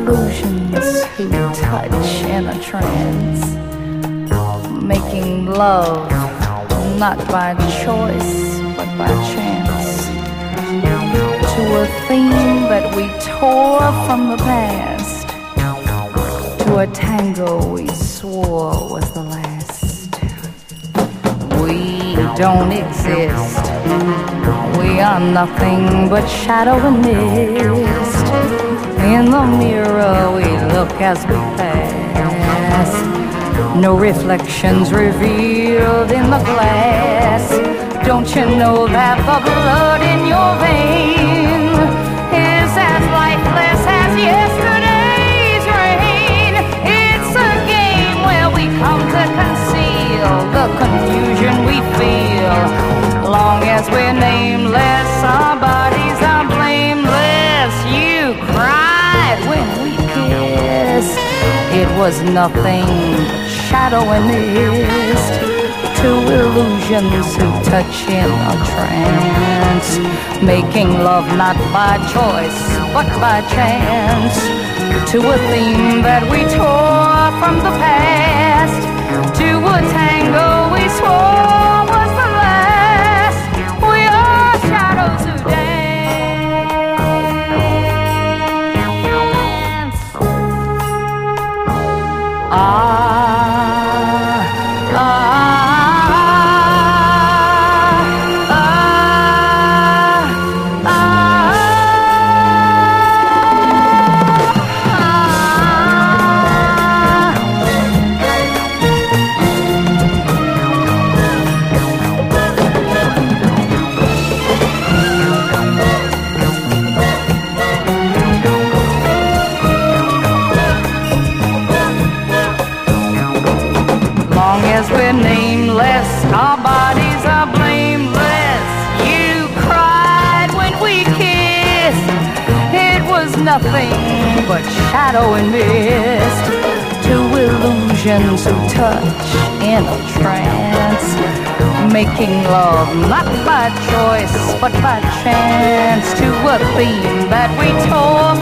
illusions who touch in a trance, making love not by choice but by chance, to a theme that we tore from the past, to a tango we swore was the last. We don't exist, we are nothing but shadow and mist. In the mirror we look as we pass, no reflections revealed in the glass. Don't you know that the blood in your vein is as lifeless as yesterday's rain? It's a game where we come to conceal the confusion we feel. Long as we're nameless, our bodies are blameless. You cried when we kissed. It was nothing but shadow and mist. Two illusions who touch in a trance, making love not by choice but by chance, to a theme that we tore from the past, to a tango we swore was the last. We are shadows who dance. We're nameless, our bodies are blameless. You cried when we kissed. It was nothing but shadow and mist. Two illusions who touch in a trance, making love not by choice but by chance, to a theme that we tore